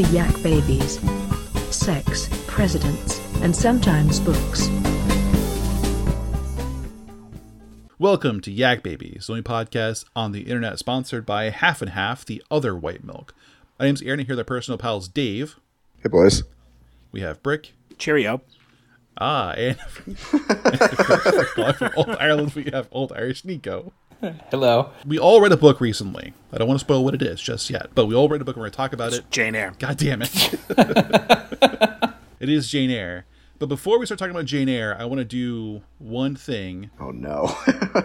The Yak Babies. Sex, presidents, and sometimes books. Welcome to Yak Babies, the only podcast on the internet sponsored by Half and Half, the other white milk. My name's Aaron, and here are their personal pals, Dave. Hey, boys. We have Brick. Cheerio. And from Old Ireland, we have Old Irish Nico. Hello. We all read a book recently. I don't want to spoil what it is just yet, but we all read a book and we're going to talk about it. Jane Eyre. God damn it. It is Jane Eyre. But before we start talking about Jane Eyre, I want to do one thing. Oh, no.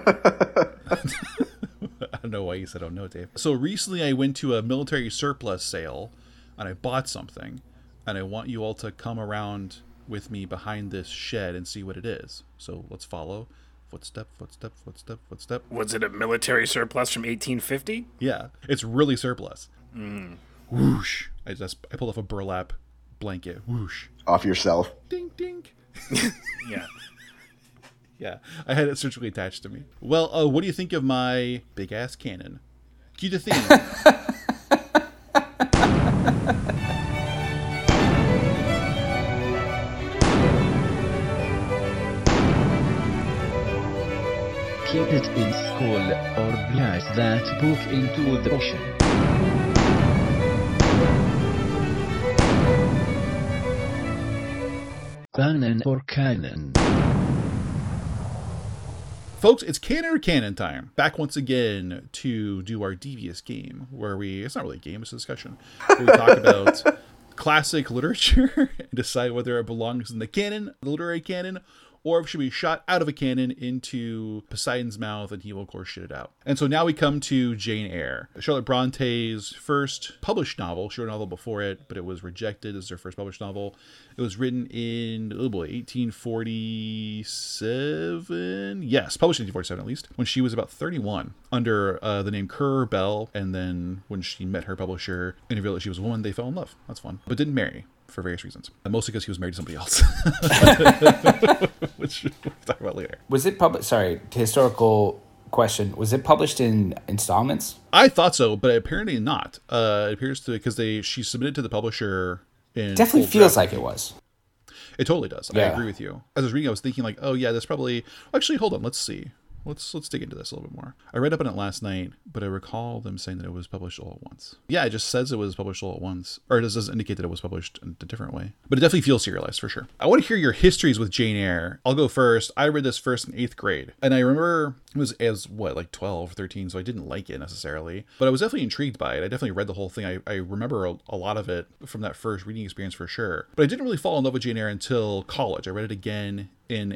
I don't know why you said, oh no, Dave. So recently I went to a military surplus sale and I bought something. And I want you all to come around with me behind this shed and see what it is. So let's follow. Footstep, footstep, footstep, footstep. Was it a military surplus from 1850? Yeah, it's really surplus. Whoosh. I pulled off a burlap blanket. Whoosh. Off yourself. Ding, ding. Yeah. Yeah, I had it surgically attached to me. Well, what do you think of my big-ass cannon? Cue the theme. Keep it in school, or blast that book into the ocean. Canon or canon? Folks, it's Canon or Canon time. Back once again to do our devious game, where it's not really a game, it's a discussion, where we talk about classic literature and decide whether it belongs in the canon, the literary canon, or if it should be shot out of a cannon into Poseidon's mouth and he will, of course, shit it out. And so now we come to Jane Eyre, Charlotte Bronte's first published novel. She wrote a novel before it, but it was rejected as her first published novel. It was written in, 1847? Yes, published in 1847 at least, when she was about 31, under the name Currer Bell. And then when she met her publisher and revealed that she was a woman, they fell in love. That's fun. But didn't marry. For various reasons. Mostly because he was married to somebody else. Which we'll talk about later. Was it published? Sorry, historical question. Was it published in installments? I thought so, but apparently not. It appears to, because she submitted to the publisher in... Definitely feels like it was. It totally does. Yeah. I agree with you. As I was reading, I was thinking like, oh yeah, that's probably... Actually, hold on. Let's see. Let's dig into this a little bit more. I read up on it last night, but I recall them saying that it was published all at once. Yeah, it just says it was published all at once. Or it doesn't indicate that it was published in a different way. But it definitely feels serialized for sure. I want to hear your histories with Jane Eyre. I'll go first. I read this first in 8th grade. And I remember it was as, 12, 13, so I didn't like it necessarily. But I was definitely intrigued by it. I definitely read the whole thing. I remember a lot of it from that first reading experience for sure. But I didn't really fall in love with Jane Eyre until college. I read it again in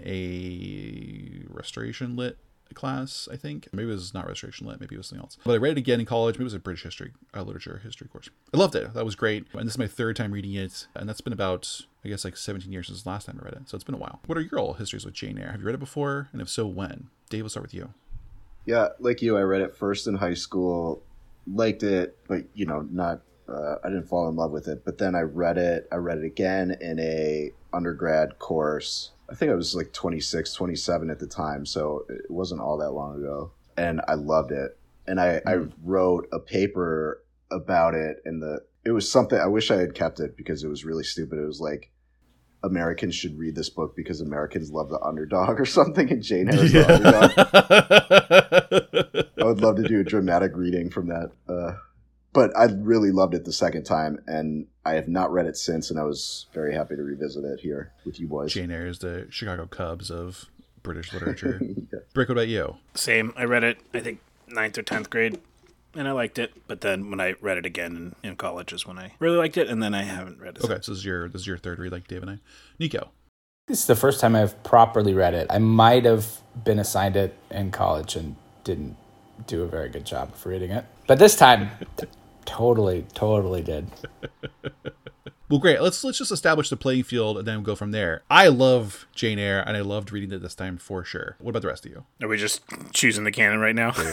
a restoration lit class, I think. Maybe it was not restoration lit, maybe it was something else. But I read it again in college. Maybe it was a British history, literature history course. I loved it. That was great. And this is my third time reading it. And that's been about, I guess, like 17 years since the last time I read it. So it's been a while. What are your all histories with Jane Eyre? Have you read it before? And if so, when? Dave, we'll start with you. Yeah, like you, I read it first in high school, liked it, but, not, I didn't fall in love with it. But then I read it again in a undergrad course. I think I was like 26, 27 at the time, so it wasn't all that long ago. And I loved it. And I wrote a paper about it, and it was something, I wish I had kept it because it was really stupid. It was like, Americans should read this book because Americans love the underdog or something, and Jane Eyre's the underdog. I would love to do a dramatic reading from that. But I really loved it the second time, and I have not read it since, and I was very happy to revisit it here with you boys. Jane Eyre is the Chicago Cubs of British literature. Yeah. Brick, what about you? Same. I read it, I think, 9th or 10th grade, and I liked it. But then when I read it again in college is when I really liked it, and then I haven't read it. Okay, so this is your third read, like Dave and I. Nico? This is the first time I've properly read it. I might have been assigned it in college and didn't do a very good job of reading it. But this time... Totally did. Well, great. Let's just establish the playing field and then go from there. I love Jane Eyre, and I loved reading it this time for sure. What about the rest of you? Are we just choosing the canon right now?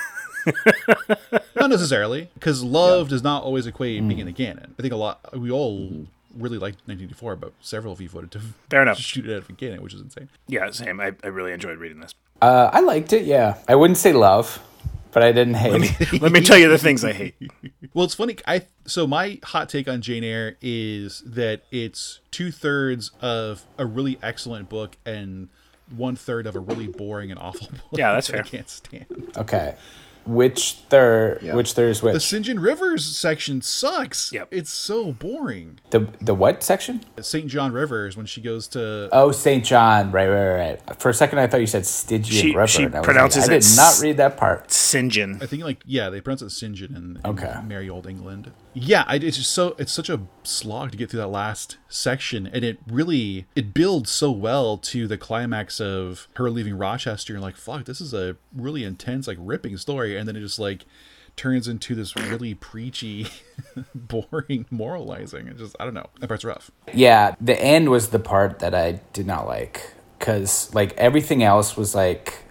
Not necessarily, because love does not always equate being in the canon. I think we all really liked 1984, but several of you voted to Fair enough. Shoot it out of a cannon, which is insane. Yeah, same. I really enjoyed reading this. I liked it, yeah. I wouldn't say love. but I didn't hate it. Let me tell you the things I hate. Well, it's funny. So my hot take on Jane Eyre is that it's 2/3 of a really excellent book and 1/3 of a really boring and awful book. Yeah, that's that I fair. can't stand. Okay. Which third? Yeah. Which third is which? The St. John Rivers section sucks. Yep. It's so boring. The what section? St. John Rivers, when she goes to Oh, St. John. Right. For a second, I thought you said Stygian River. She and I was pronounces I it did not read that part. St. John. I think they pronounce it St. John in Okay. Merry Old England. Yeah, it's such a slog to get through that last section, and it builds so well to the climax of her leaving Rochester. And like, fuck, this is a really intense, like ripping story, and then it just like turns into this really preachy, boring moralizing. It just, I don't know, that part's rough. Yeah, the end was the part that I did not like, because like everything else was like,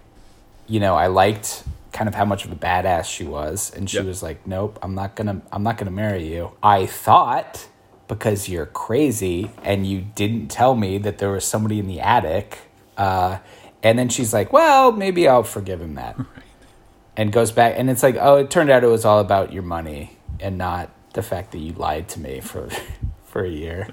I liked kind of how much of a badass she was, and she Yep. was like, nope, I'm not gonna marry you. I thought, because you're crazy and you didn't tell me that there was somebody in the attic, and then she's like, well, maybe I'll forgive him that. And goes back, and it's like, oh, it turned out it was all about your money and not the fact that you lied to me for a year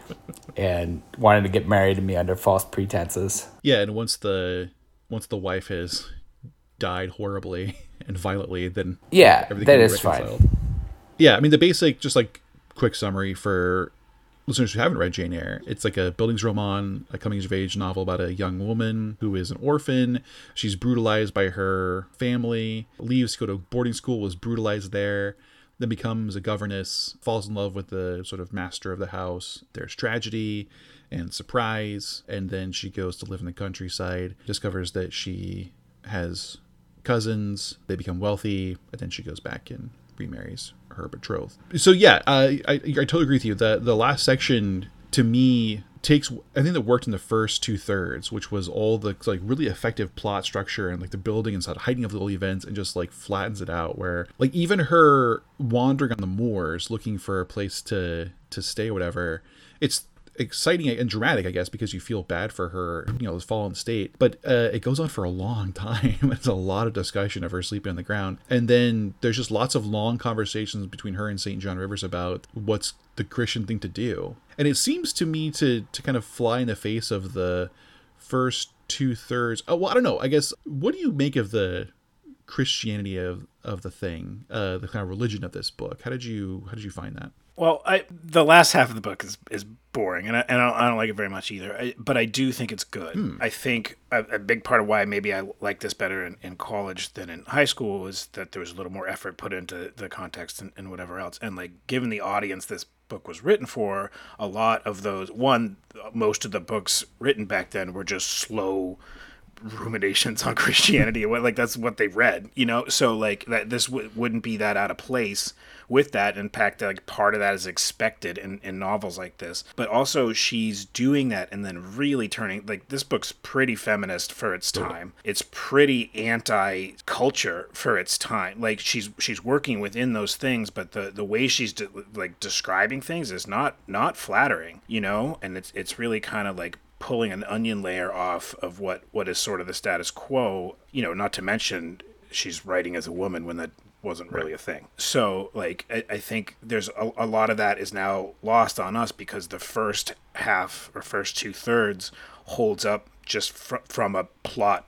and wanted to get married to me under false pretenses. Yeah, and once the wife has died horribly and violently, then Yeah, everything that can be is reconciled. fine. Yeah, I mean, the basic, just like quick summary for listeners who haven't read Jane Eyre, it's like a Bildungsroman, a coming-of-age novel about a young woman who is an orphan. She's brutalized by her family, leaves to go to boarding school, was brutalized there, then becomes a governess, falls in love with the sort of master of the house. There's tragedy and surprise, and then she goes to live in the countryside, discovers that she has cousins, they become wealthy, and then she goes back and remarries her betrothed. So yeah, I totally agree with you. The last section to me takes, I think that worked in the first 2/3, which was all the like really effective plot structure and like the building and sort of hiding of the events, and just like flattens it out, where like even her wandering on the moors looking for a place to stay or whatever, it's exciting and dramatic, I guess, because you feel bad for her, this fallen state. But it goes on for a long time. It's a lot of discussion of her sleeping on the ground. And then there's just lots of long conversations between her and St. John Rivers about what's the Christian thing to do. And it seems to me to kind of fly in the face of the first 2/3. Oh, well, I don't know. I guess, what do you make of the Christianity of the thing, the kind of religion of this book? How did you find that? Well, the last half of the book is boring, and I don't like it very much either. But I do think it's good. I think a big part of why maybe I like this better in college than in high school is that there was a little more effort put into the context and whatever else. And like, given the audience this book was written for, a lot of those, most of the books written back then were just slow ruminations on Christianity. Like, that's what they read, so like that this wouldn't be that out of place with that. In fact, like, part of that is expected in novels like this. But also, she's doing that and then really turning, like, this book's pretty feminist for its time. It's pretty anti-culture for its time. Like, she's working within those things, but the way she's describing things is not flattering, and it's really kind of like pulling an onion layer off of what is sort of the status quo, not to mention she's writing as a woman when that wasn't really a thing. So like, I think there's a lot of that is now lost on us because the first half or first 2/3 holds up just from a plot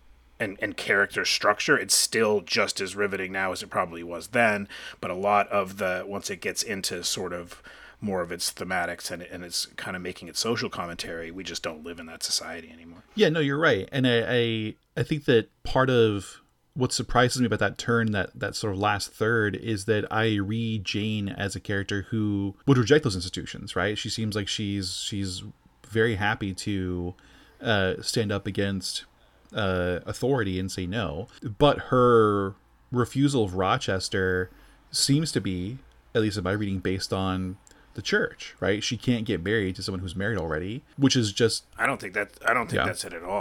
and character structure. It's still just as riveting now as it probably was then, but a lot of once it gets into sort of more of its thematics and it's kind of making its social commentary, we just don't live in that society anymore. Yeah, no, you're right. And I think that part of what surprises me about that turn, that sort of last third, is that I read Jane as a character who would reject those institutions, right? She seems like she's very happy to stand up against authority and say no. But her refusal of Rochester seems to be, at least in my reading, based on the church, right? She can't get married to someone who's married already, which is just... I don't think that's it at all.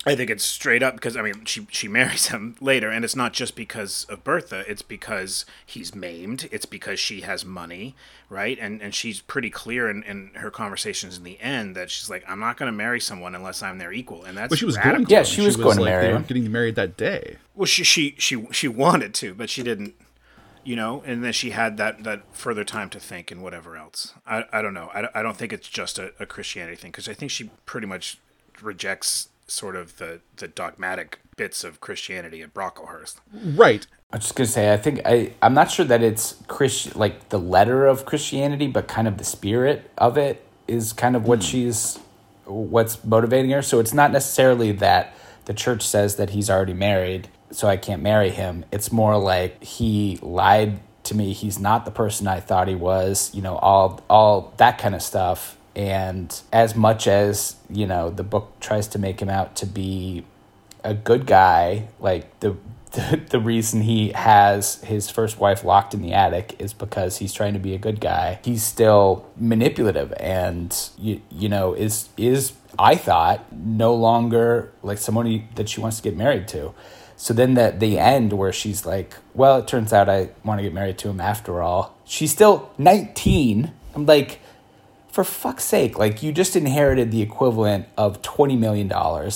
I think it's straight up because, I mean, she marries him later, and it's not just because of Bertha. It's because he's maimed. It's because she has money, right? And she's pretty clear in her conversations in the end that she's like, I'm not going to marry someone unless I'm their equal. And that's But she was radical. going to. Yeah, she was going to marry They him. were getting married that day. Well, she wanted to, but she didn't, you know, and then she had that further time to think and whatever else. I don't know. I don't think it's just a Christianity thing, because I think she pretty much rejects sort of the dogmatic bits of Christianity at Brocklehurst. Right. I was just gonna say, I'm not sure that it's like the letter of Christianity, but kind of the spirit of it is kind of what's motivating her. So it's not necessarily that the church says that he's already married, so I can't marry him. It's more like he lied to me. He's not the person I thought he was. You know, all that kind of stuff. And as much as, you know, the book tries to make him out to be a good guy, like the reason he has his first wife locked in the attic is because he's trying to be a good guy. He's still manipulative and, you know, is I thought, no longer like somebody that she wants to get married to. So then the end where she's like, well, it turns out I want to get married to him after all. She's still 19. I'm like, for fuck's sake, like, you just inherited the equivalent of $20 million,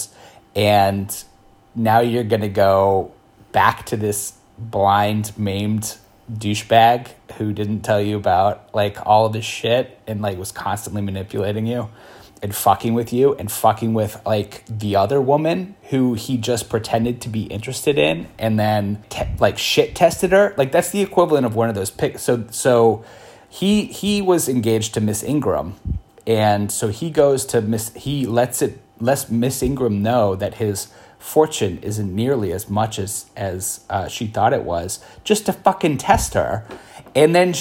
and now you're going to go back to this blind, maimed douchebag who didn't tell you about, like, all of this shit and, like, was constantly manipulating you and fucking with you and fucking with, like, the other woman who he just pretended to be interested in and then, shit tested her. Like, that's the equivalent of one of those pics. So he was engaged to Miss Ingram, and so he goes to he lets Miss Ingram know that his fortune isn't nearly as much as she thought it was, just to fucking test her. And then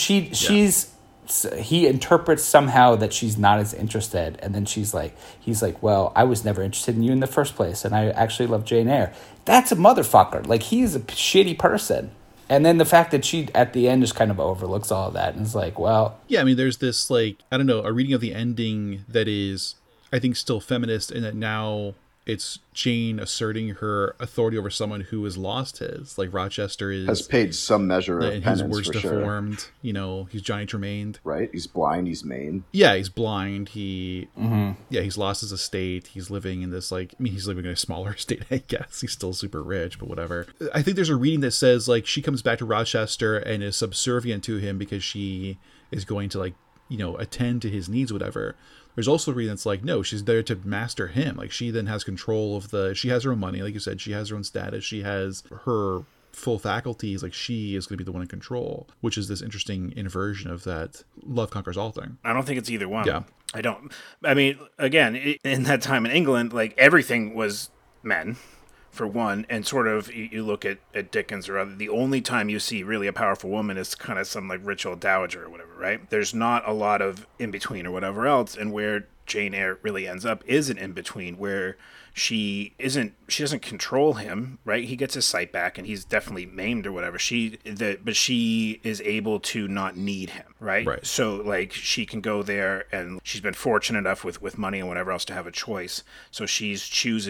he interprets somehow that she's not as interested, and then he's like, well, I was never interested in you in the first place, and I actually love Jane Eyre. That's a motherfucker. Like, he's a shitty person. And then the fact that she, at the end, just kind of overlooks all of that and is like, well... Yeah, I mean, there's this, like, I don't know, a reading of the ending that is, I think, still feminist, in that now it's Jane asserting her authority over someone who has lost his. Like, Rochester has paid some measure of penance, his worst for sure. deformed. You know, he's Johnny Tremaine. Right? He's blind, he's maimed. Yeah, he's blind. He's lost his estate. He's living in this, like, I mean, he's living in a smaller estate, I guess. He's still super rich, but whatever. I think there's a reading that says, like, she comes back to Rochester and is subservient to him because she is going to, like, you know, attend to his needs, whatever. There's also a reason that's like, no, she's there to master him. Like, she then has control of she has her own money, like you said, she has her own status, she has her full faculties, like, she is going to be the one in control, which is this interesting inversion of that love conquers all thing. I don't think it's either one. Yeah. I mean, again, in that time in England, like, everything was men, for one, and sort of, you look at Dickens or other, the only time you see really a powerful woman is kind of some, like, rich old dowager or whatever, right? There's not a lot of in-between or whatever else, and where Jane Eyre really ends up is an in-between, where she doesn't control him, right? He gets his sight back and he's definitely maimed or whatever. But she is able to not need him, right? Right. So, like, she can go there, and she's been fortunate enough with money and whatever else to have a choice. So she's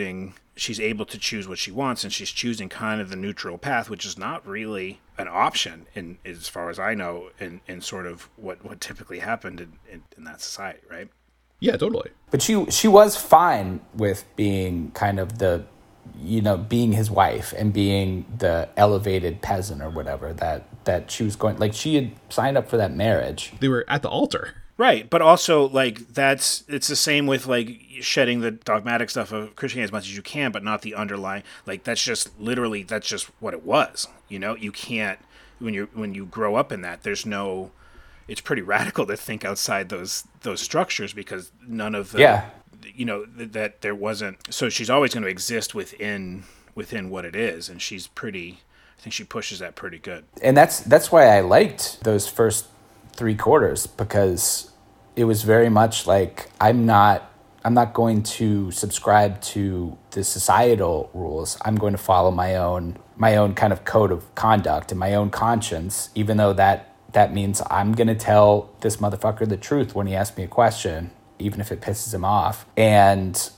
able to choose what she wants, and she's choosing kind of the neutral path, which is not really an option in as far as I know in sort of what typically happened in that society, right? Yeah, totally. But she was fine with being kind of the, you know, being his wife and being the elevated peasant or whatever that she was going, like, she had signed up for that marriage. They were at the altar. Right, but also, like, it's the same with, like, shedding the dogmatic stuff of Christianity as much as you can, but not the underlying, like, that's just what it was, you know? You can't, when you grow up in that, there's no, it's pretty radical to think outside those structures, because none of the, you know, that there wasn't, so she's always going to exist within what it is, and she's pretty, I think she pushes that pretty good. And that's why I liked those first 3 quarters, because it was very much like, I'm not going to subscribe to the societal rules. I'm going to follow my own kind of code of conduct and my own conscience, even though that means I'm going to tell this motherfucker the truth when he asks me a question, even if it pisses him off. And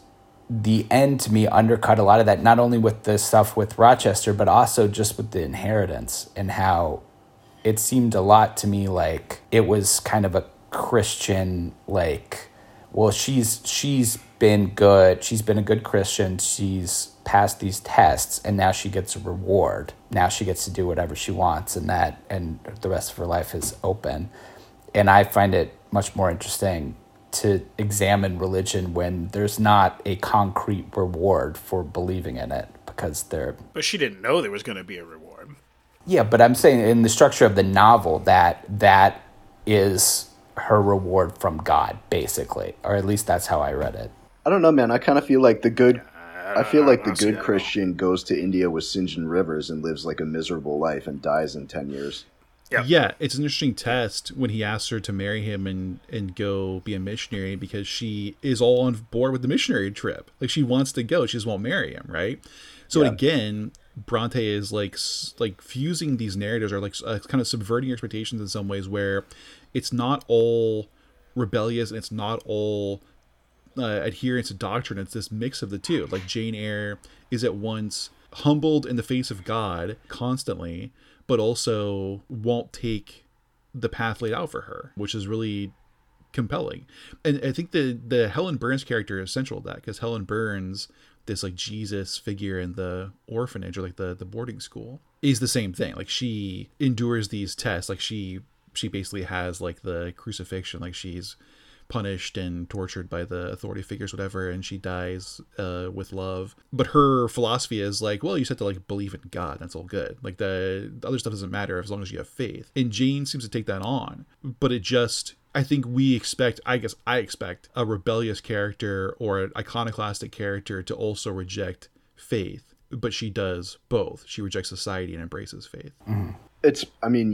the end to me undercut a lot of that, not only with the stuff with Rochester, but also just with the inheritance and how it seemed a lot to me like it was kind of a Christian, like, well, she's been good. She's been a good Christian. She's passed these tests, and now she gets a reward. Now she gets to do whatever she wants, and the rest of her life is open. And I find it much more interesting to examine religion when there's not a concrete reward for believing in it, because they're... But she didn't know there was going to be a reward. Yeah, but I'm saying in the structure of the novel that is her reward from God, basically, or at least that's how I read it. I don't know, man. I kind of feel like the good Christian Christian goes to India with St. John Rivers and lives like a miserable life and dies in 10 years. Yeah, it's an interesting test when he asks her to marry him and go be a missionary, because she is all on board with the missionary trip. Like, she wants to go, she just won't marry him, right? So again, Bronte is like fusing these narratives, or like kind of subverting your expectations in some ways, where it's not all rebellious and it's not all adherence to doctrine. It's this mix of the two. Like, Jane Eyre is at once humbled in the face of God constantly, but also won't take the path laid out for her, which is really compelling. And I think the Helen Burns character is central to that, because Helen Burns, this like Jesus figure in the orphanage, or like the boarding school, is the same thing. Like, she endures these tests. Like, she basically has like the crucifixion, like she's punished and tortured by the authority figures, whatever, and she dies with love. But her philosophy is like, well, you just have to like believe in God, that's all good. Like, the other stuff doesn't matter as long as you have faith. And Jane seems to take that on, but it just, I think I expect a rebellious character or an iconoclastic character to also reject faith, but she does both. She rejects society and embraces faith. It's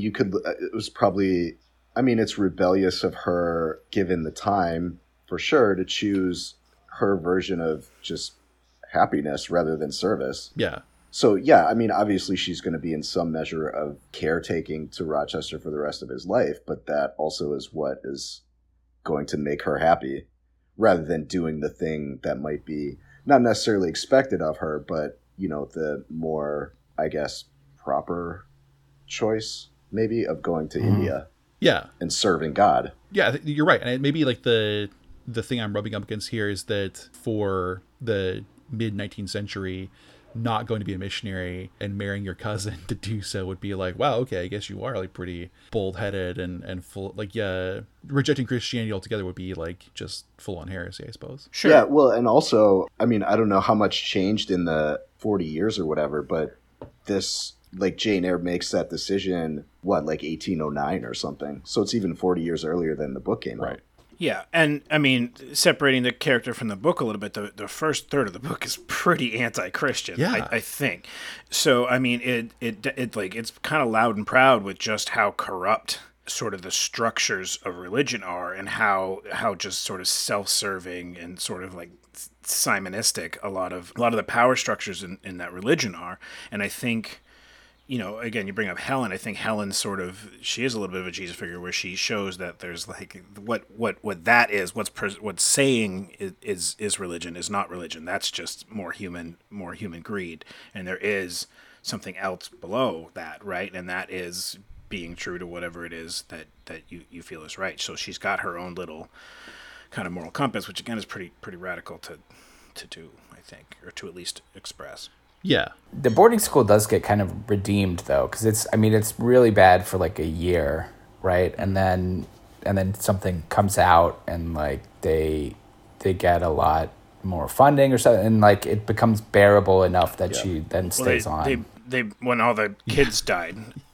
rebellious of her, given the time, for sure, to choose her version of just happiness rather than service. Yeah. So, yeah, I mean, obviously she's going to be in some measure of caretaking to Rochester for the rest of his life, but that also is what is going to make her happy, rather than doing the thing that might be not necessarily expected of her, but, you know, the more, I guess, proper choice, maybe, of going to India. Yeah. And serving God. Yeah, you're right. And maybe like the thing I'm rubbing up against here is that for the mid 19th century, not going to be a missionary and marrying your cousin to do so would be like, wow, okay, I guess you are like pretty bold-headed and full, like, yeah, rejecting Christianity altogether would be like just full-on heresy, I suppose. Sure. Yeah, well, and also, I mean, I don't know how much changed in the 40 years or whatever, but this, like, Jane Eyre makes that decision, like 1809 or something. So it's even 40 years earlier than the book came out. Yeah, and I mean, separating the character from the book a little bit, the first third of the book is pretty anti-Christian, yeah. I think. So, I mean, it like, it's kind of loud and proud with just how corrupt sort of the structures of religion are, and how just sort of self-serving and sort of like Simonistic a lot of the power structures in that religion are. And I think, you know, again, you bring up Helen. I think Helen she is a little bit of a Jesus figure, where she shows that there's like what that is, what's saying is religion is not religion. That's just more human greed, and there is something else below that, right? And that is being true to whatever it is that you feel is right. So she's got her own little kind of moral compass, which again is pretty radical to do, I think, or to at least express. Yeah. The boarding school does get kind of redeemed, though, because it's really bad for like a year, right? And then something comes out, and like they get a lot more funding or something, and like it becomes bearable enough that she then stays on. They when all the kids died,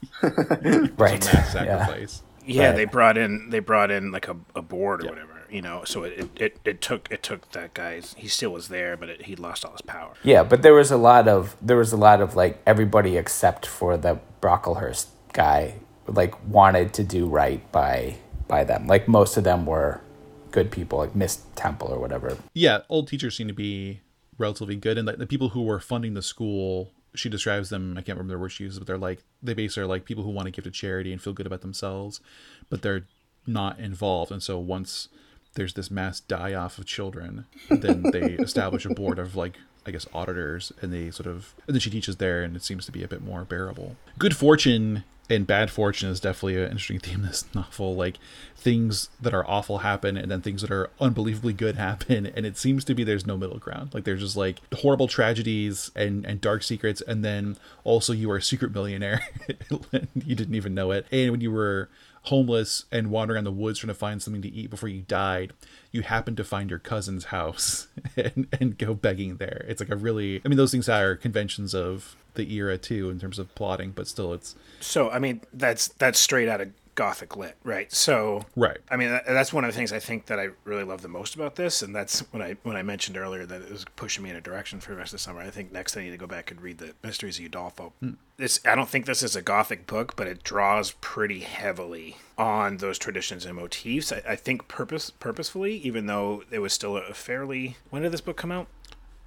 right? Mass sacrifice. Yeah, Right. they brought in like a board or whatever, you know. So it took that guy. He still was there, but he lost all his power. Yeah, but there was a lot of like everybody except for the Brocklehurst guy like wanted to do right by them. Like most of them were good people, like Miss Temple or whatever. Yeah, old teachers seem to be relatively good, and the people who were funding the school, she describes them, I can't remember the word she uses, but they basically are like people who want to give to charity and feel good about themselves, but they're not involved. And so once there's this mass die-off of children. Then they establish a board of, like, I guess, auditors, and they sort of, and then she teaches there, and it seems to be a bit more bearable. Good fortune and bad fortune is definitely an interesting theme in this novel. Like, things that are awful happen, and then things that are unbelievably good happen, and it seems to be there's no middle ground. Like, there's just like horrible tragedies and dark secrets, and then also you are a secret millionaire and you didn't even know it. And when you were homeless and wandering in the woods trying to find something to eat before you died, you happen to find your cousin's house and go begging there. It's like a really, I mean, those things are conventions of the era too in terms of plotting, but still it's. So, I mean, that's straight out of Gothic lit, right? So, right. I mean, that's one of the things I think that I really love the most about this, and that's when I mentioned earlier that it was pushing me in a direction for the rest of the summer. I think next I need to go back and read the Mysteries of Udolpho. I don't think this is a Gothic book, but it draws pretty heavily on those traditions and motifs. I think purposefully, even though it was still a fairly. When did this book come out?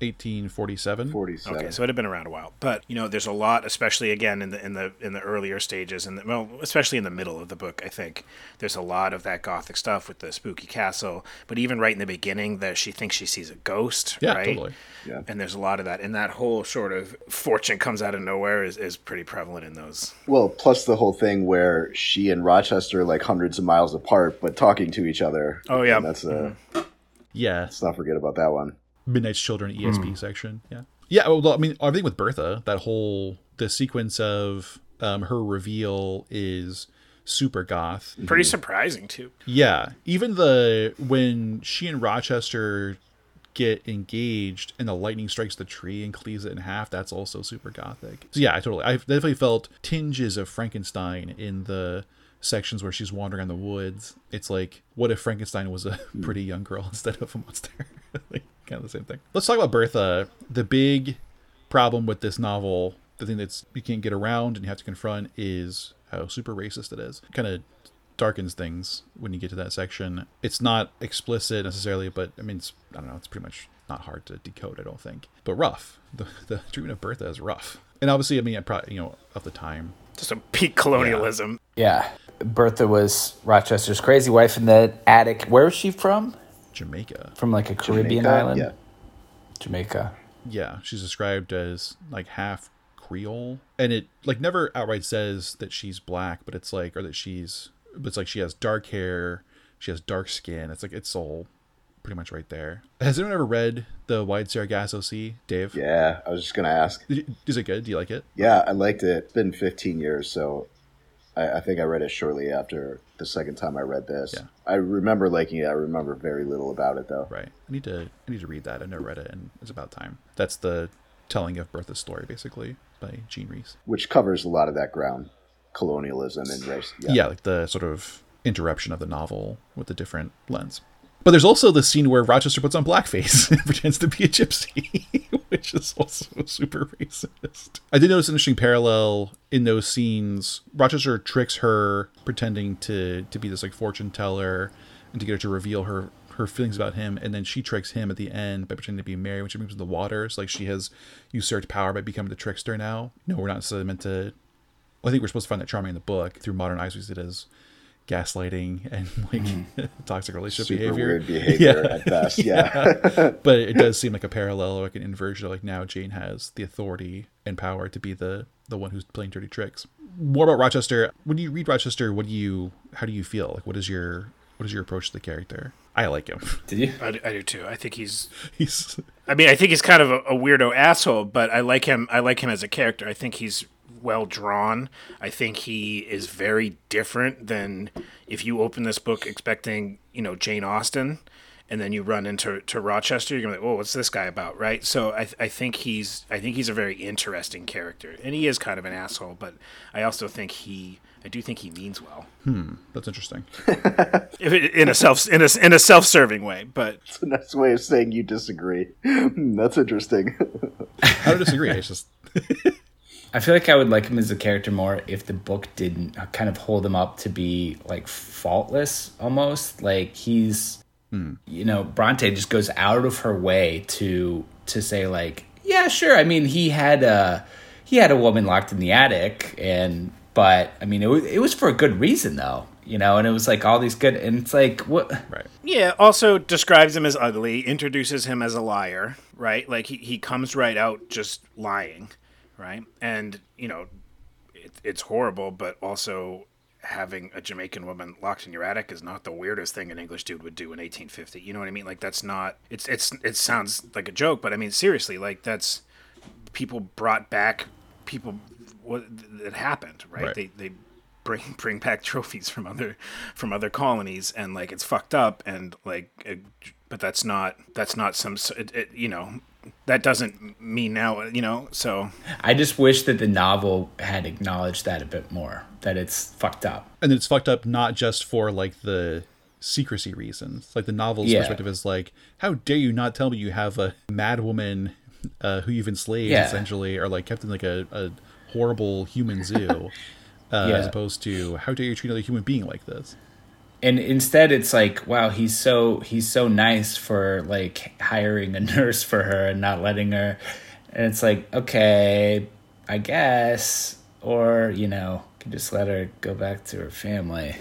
1847. Okay, so it had been around a while, but there's a lot, especially again in the earlier stages, and especially in the middle of the book. I think there's a lot of that Gothic stuff with the spooky castle, but even right in the beginning, that she thinks she sees a ghost. Yeah, right? Totally. Yeah, and there's a lot of that, and that whole sort of fortune comes out of nowhere is pretty prevalent in those. Well, plus the whole thing where she and Rochester are like hundreds of miles apart, but talking to each other. Oh yeah, and that's yeah. Let's not forget about that one. Midnight's Children ESP section. Yeah. Well, I mean, everything with Bertha, the sequence of her reveal is super goth. Pretty surprising too. Yeah. Even when she and Rochester get engaged and the lightning strikes the tree and cleaves it in half, that's also super gothic. So yeah, I definitely felt tinges of Frankenstein in the sections where she's wandering in the woods. It's like, what if Frankenstein was a pretty young girl instead of a monster? Like, kind of the same thing. Let's talk about Bertha. The big problem with this novel, the thing that's you can't get around and you have to confront, is how super racist it is. It kind of darkens things when you get to that section. It's not explicit necessarily, but I mean, it's pretty much not hard to decode, I don't think. But rough. The treatment of Bertha is rough. And obviously, I mean, of the time. Just a peak colonialism. Yeah. Bertha was Rochester's crazy wife in the attic. Where is she from? Jamaica. From like a Caribbean island? Yeah. Jamaica. Yeah, she's described as like half Creole, and it like never outright says that she's black, but it's like, it's like she has dark hair, she has dark skin. It's like, it's all pretty much right there. Has anyone ever read The Wide Sargasso Sea, Dave? Yeah, I was just gonna ask. Is it good? Do you like it? Yeah, I liked it. It's been 15 years, so I think I read it shortly after the second time I read this. Yeah. I remember liking it. I remember very little about it, though. Right. I need to read that. I've never read it, and it's about time. That's the telling of Bertha's story, basically, by Jean Rhys. Which covers a lot of that ground. Colonialism and race. Yeah, like the sort of interruption of the novel with a different lens. But there's also the scene where Rochester puts on blackface and pretends to be a gypsy, which is also super racist. I did notice an interesting parallel in those scenes. Rochester tricks her, pretending to be this like fortune teller and to get her to reveal her feelings about him, and then she tricks him at the end by pretending to be Mary when she moves in the water. It's like she has usurped power by becoming the trickster now. No, we're not necessarily meant to. Well, I think we're supposed to find that charming in the book. Through modern eyes, we see it as gaslighting and like toxic relationship Super behavior. Weird behavior at best. Yeah. But it does seem like a parallel, or like an inversion. Like now Jane has the authority and power to be the one who's playing dirty tricks. More about Rochester. When you read Rochester, how do you feel? Like, what is your approach to the character? I like him. Did you? I do too. I think he's I think he's kind of a weirdo asshole, but I like him as a character. I think he's well drawn. I think he is very different than if you open this book expecting, Jane Austen, and then you run into Rochester, you're gonna be like, "Oh, what's this guy about?" Right? So I think he's a very interesting character, and he is kind of an asshole, but I also think I do think he means well. That's interesting. In a self-serving way, but It's a nice way of saying you disagree. That's interesting. I don't disagree. It's just I feel like I would like him as a character more if the book didn't kind of hold him up to be like faultless almost. Like he's, Bronte just goes out of her way to say like, yeah, sure. I mean, he had a woman locked in the attic, but I mean, it was for a good reason though. And it was like all these good, and it's like, what? Right. Yeah, also describes him as ugly, introduces him as a liar, right? Like, he comes right out just lying, right? And, it's horrible, but also having a Jamaican woman locked in your attic is not the weirdest thing an English dude would do in 1850. You know what I mean? Like, that's not, it sounds like a joke, but I mean, seriously, like, that's, people brought back people, what that happened, right? They bring back trophies from other colonies, and like, it's fucked up, and like, but that's not some, that doesn't mean now, so. I just wish that the novel had acknowledged that a bit more, that it's fucked up. And it's fucked up not just for like the secrecy reasons. Like the novel's perspective is like, how dare you not tell me you have a mad woman who you've enslaved essentially, or like kept in like a horrible human zoo, as opposed to how dare you treat another human being like this. And instead it's like, wow, he's so nice for like hiring a nurse for her and not letting her. And it's like, okay, I guess, or, can just let her go back to her family.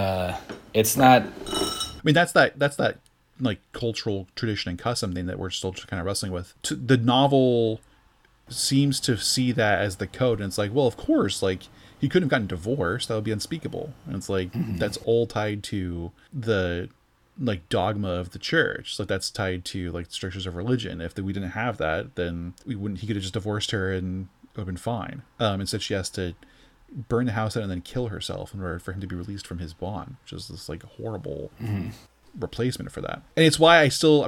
It's not. I mean, that's that like cultural tradition and custom thing that we're still just kind of wrestling with. The novel seems to see that as the code, and it's like, well, of course, like, he couldn't have gotten divorced. That would be unspeakable. And it's like, that's all tied to the like dogma of the church. So that's tied to like strictures of religion. If we didn't have that, then he could have just divorced her and it would have been fine. Instead she has to burn the house down and then kill herself in order for him to be released from his bond, which is this like horrible replacement for that. And it's why so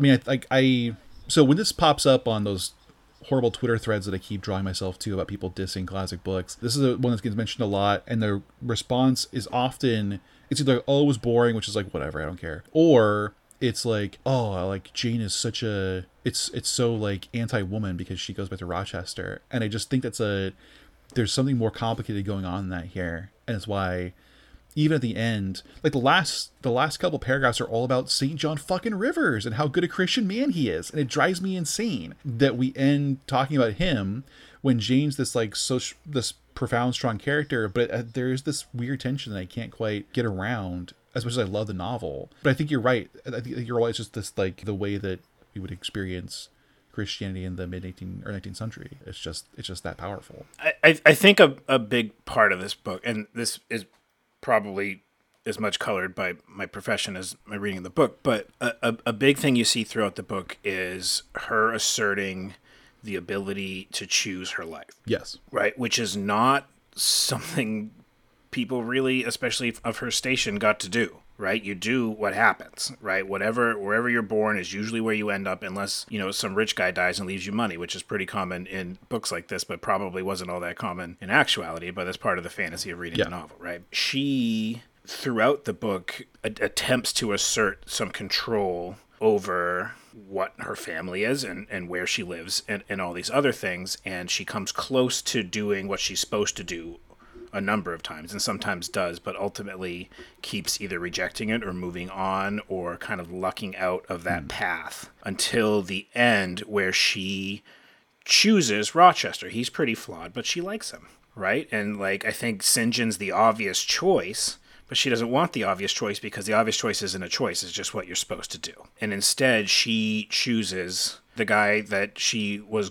when this pops up on those horrible Twitter threads that I keep drawing myself to about people dissing classic books, this is one that gets mentioned a lot, and the response is often, it's either, oh, it was boring, which is like, whatever, I don't care, or it's like, oh, like Jane is such a, it's so like anti-woman because she goes back to Rochester. And I just think there's something more complicated going on than that here, and it's why even at the end, like the last couple paragraphs are all about St. John fucking Rivers and how good a Christian man he is. And it drives me insane that we end talking about him when Jane's this like this profound, strong character, but there's this weird tension that I can't quite get around as much as I love the novel. But I think you're right. I think you're right. It's just this, like, the way that we would experience Christianity in the mid-18th or 19th century. It's just that powerful. I think a big part of this book, and this is probably as much colored by my profession as my reading of the book, but a big thing you see throughout the book is her asserting the ability to choose her life. Yes. Right? Which is not something people really, especially of her station, got to do. Right? You do what happens, right? Wherever you're born is usually where you end up, unless, some rich guy dies and leaves you money, which is pretty common in books like this, but probably wasn't all that common in actuality, but that's part of the fantasy of reading the novel, right? She, throughout the book, attempts to assert some control over what her family is and where she lives and all these other things, and she comes close to doing what she's supposed to do a number of times, and sometimes does, but ultimately keeps either rejecting it or moving on or kind of lucking out of that path until the end, where she chooses Rochester. He's pretty flawed, but she likes him, right? And like, I think St. John's the obvious choice, but she doesn't want the obvious choice because the obvious choice isn't a choice, it's just what you're supposed to do. And instead she chooses the guy that she was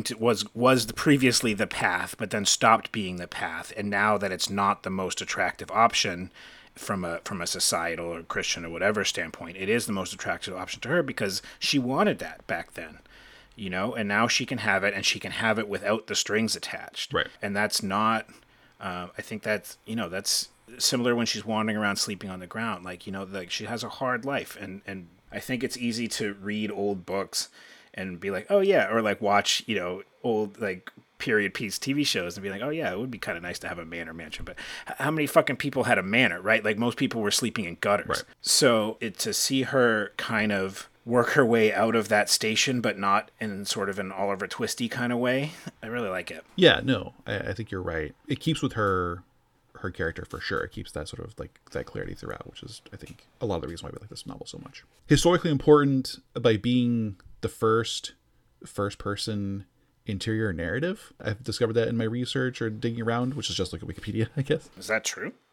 previously the path, but then stopped being the path. And now that it's not the most attractive option from a societal or Christian or whatever standpoint, it is the most attractive option to her because she wanted that back then, and now she can have it, and she can have it without the strings attached. Right. And that's not, I think that's similar when she's wandering around sleeping on the ground. Like, like she has a hard life. And I think it's easy to read old books and be like, oh yeah, or like watch, old like period piece TV shows and be like, oh yeah, it would be kind of nice to have a manor mansion. But how many fucking people had a manor, right? Like most people were sleeping in gutters. Right. So to see her kind of work her way out of that station, but not in sort of an Oliver Twisty kind of way, I really like it. Yeah, no, I think you're right. It keeps with her character for sure. It keeps that sort of like that clarity throughout, which is, I think, a lot of the reason why we like this novel so much. Historically important by being the first person interior narrative. I've discovered that in my research or digging around, which is just like a Wikipedia, I guess. Is that true?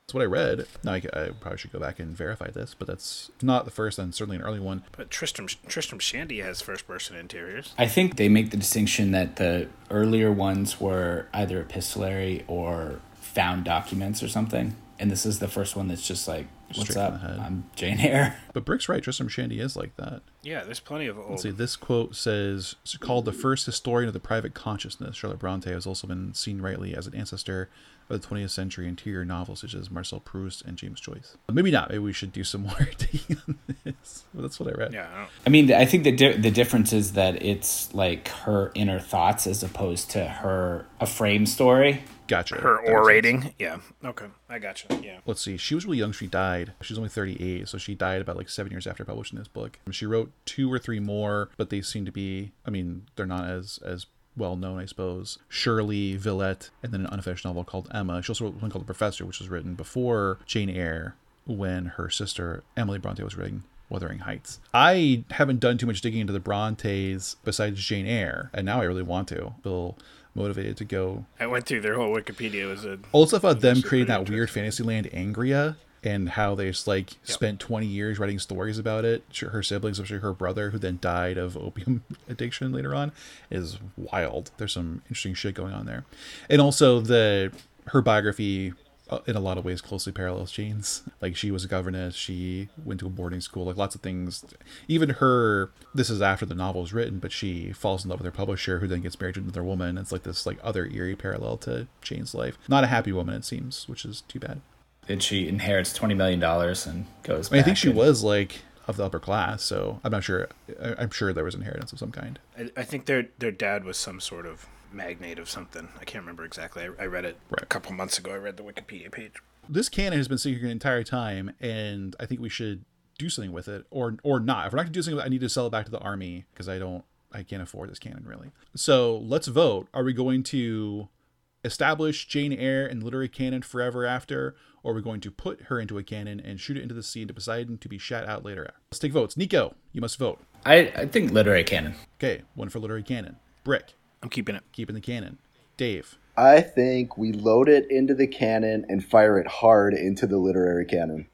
That's what I read. Now, I probably should go back and verify this, but that's not the first and certainly an early one. But Tristram Shandy has first-person interiors. I think they make the distinction that the earlier ones were either epistolary or found documents or something. And this is the first one that's just like, what's Straight up? from the head. I'm Jane Eyre. But Brick's right. Tristram Shandy is like that. Yeah, there's plenty of old... Let's see, this quote says, called the first historian of the private consciousness, Charlotte Bronte has also been seen rightly as an ancestor of the 20th century interior novels such as Marcel Proust and James Joyce. Maybe not. Maybe we should do some more digging on this. But that's what I read. Yeah, I mean, I think the difference is that it's like her inner thoughts as opposed to a frame story. Gotcha. her That makes orating. sense. Yeah, okay, I gotcha. Yeah. Let's see. She was really young. She died. She was only 38, so she died about like 7 years after publishing this book. She wrote 2 or 3 more, but they seem to be, I mean, they're not as well known, I suppose. Shirley, Villette, and then an unfinished novel called Emma. She also wrote one called The Professor, which was written before Jane Eyre, when her sister Emily Bronte was writing Wuthering Heights. I haven't done too much digging into the Brontes besides Jane Eyre, and now I really want to. Feel motivated to go. I went through their whole Wikipedia. It was All the stuff about them super creating that interesting. weird Fantasyland Angria, and how they just like spent 20 years writing stories about it. Her siblings, especially her brother, who then died of opium addiction later on, is wild. There's some interesting shit going on there. And also her biography in a lot of ways closely parallels Jane's. Like, she was a governess, she went to a boarding school, like lots of things. Even her, this is after the novel is written, but she falls in love with her publisher, who then gets married to another woman. It's like this like other eerie parallel to Jane's life. Not a happy woman, it seems, which is too bad. And she inherits $20 million and goes I mean, I back think she and- was like of the upper class, so I'm not sure. I'm sure there was inheritance of some kind. I think their dad was some sort of magnate of something. I can't remember exactly. I read it a couple months ago. I read the Wikipedia page. This Canon has been sitting here the entire time, and I think we should do something with it, or not. If we're not going to do something with it, I need to sell it back to the army, because I can't afford this canon, really. So let's vote. Are we going to establish Jane Eyre in the literary canon forever after, or are we going to put her into a canon and shoot it into the sea into Poseidon to be shat out later? Let's take votes. Nico, you must vote. I think literary canon. Okay, 1 for literary canon. Brick, I'm keeping it. keeping the canon. Dave, I think we load it into the canon and fire it hard into the literary canon.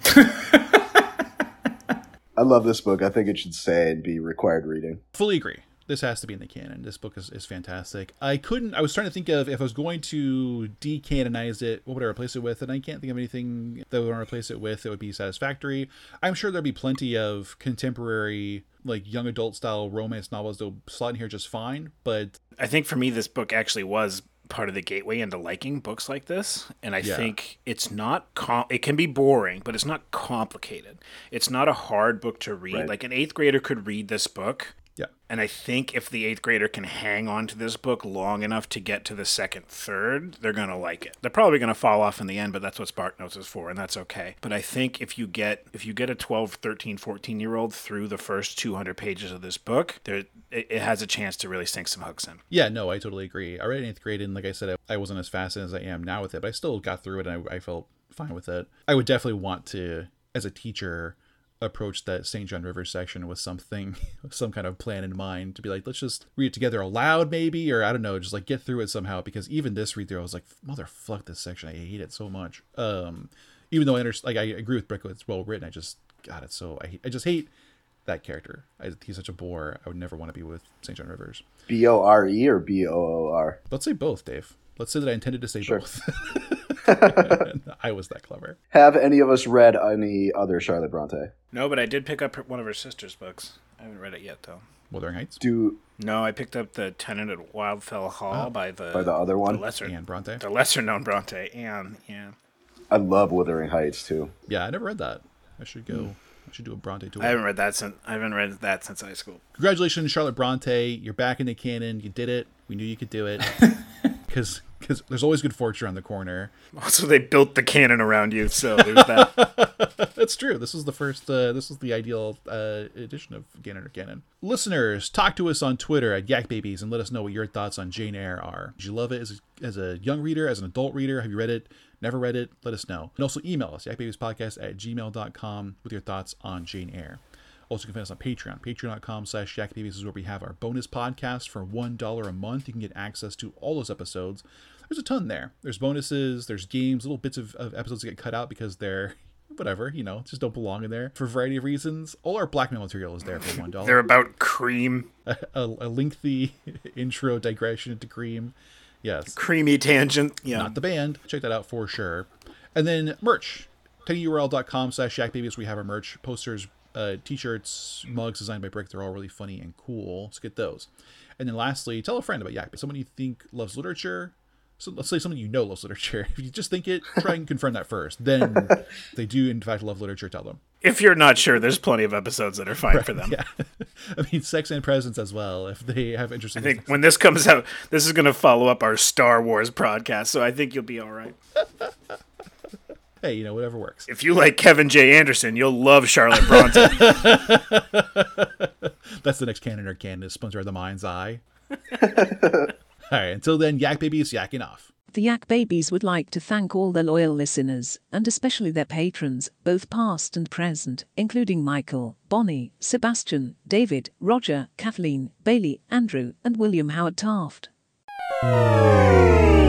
I love this book. I think it should stay and be required reading. fully agree. This has to be in the canon. This book is fantastic. I was trying to think of, if I was going to decanonize it, what would I replace it with? And I can't think of anything that I would want to replace it with that would be satisfactory. I'm sure there'd be plenty of contemporary, like young adult style romance novels that will slot in here just fine. But I think for me, this book actually was part of the gateway into liking books like this. And I think it's not, it can be boring, but it's not complicated. It's not a hard book to read. Right. Like an 8th grader could read this book. yeah, And I think if the 8th grader can hang on to this book long enough to get to the 2nd, 3rd, they're going to like it. They're probably going to fall off in the end, but that's what Spark Notes is for, and that's okay. But I think if you get a 12, 13, 14-year-old through the first 200 pages of this book, it has a chance to really sink some hooks in. yeah, no, I totally agree. I read in 8th grade, and like I said, I wasn't as fascinated as I am now with it, but I still got through it, and I felt fine with it. I would definitely want to, as a teacher, approach that St. John River section with something, some kind of plan in mind, to be like, let's just read it together aloud maybe, or I don't know, just like get through it somehow, because even this read through, I was like, motherfuck this section, I hate it so much. Even though I agree with Brick, it's well written, I just hate that character. He's such a bore. I would never want to be with St. John Rivers. Bore or Boor? Let's say both, Dave. Let's say that I intended to say Sure. both. I was that clever. Have any of us read any other Charlotte Bronte? No, but I did pick up one of her sister's books. I haven't read it yet, though. Wuthering Heights No, I picked up The Tenant at Wildfell Hall by the other one? and Bronte. the lesser known Bronte, Anne. Yeah. I love Wuthering Heights too. Yeah, I never read that. I should go. I should do a Bronte tour. I haven't read that since high school. Congratulations, Charlotte Bronte. You're back in the canon. You did it. We knew you could do it. Because there's always good fortune around the corner. Also, they built the canon around you, so there's that. That's true. This is the first. This is the ideal edition of Canon or Canon. Listeners, talk to us on Twitter at YakBabies and let us know what your thoughts on Jane Eyre are. Did you love it as a young reader, as an adult reader? Have you read it? Never read it? Let us know. And also email us, yakbabiespodcast@gmail.com with your thoughts on Jane Eyre. Also, you can find us on Patreon. Patreon.com/YakBabies is where we have our bonus podcast for $1 a month. You can get access to all those episodes. There's a ton there. There's bonuses, there's games, little bits of episodes that get cut out because they're whatever, just don't belong in there for a variety of reasons. All our blackmail material is there for $1. They're about cream. A lengthy intro digression into Cream. Yes. Creamy tangent. Yeah. Not the band. Check that out for sure. And then merch. tinyurl.com/YakBabies. We have our merch. Posters, t-shirts, mugs designed by Brick. They're all really funny and cool. So get those. And then lastly, tell a friend about Yak. Someone you think loves literature. So let's say someone loves literature. If you just think it, try and confirm that first. Then they do, in fact, love literature, tell them. If you're not sure, there's plenty of episodes that are fine for them. Yeah. I mean, Sex and Presents as well, if they have interest in I think when this comes out, this is going to follow up our Star Wars podcast, so I think you'll be all right. Hey, whatever works. If you like Kevin J. Anderson, you'll love Charlotte Bronte. That's the next canon or canon, is Splinter of the Mind's Eye. All right, until then, Yak Baby is yakking off. The Yak Babies would like to thank all their loyal listeners, and especially their patrons, both past and present, including Michael, Bonnie, Sebastian, David, Roger, Kathleen, Bailey, Andrew, and William Howard Taft.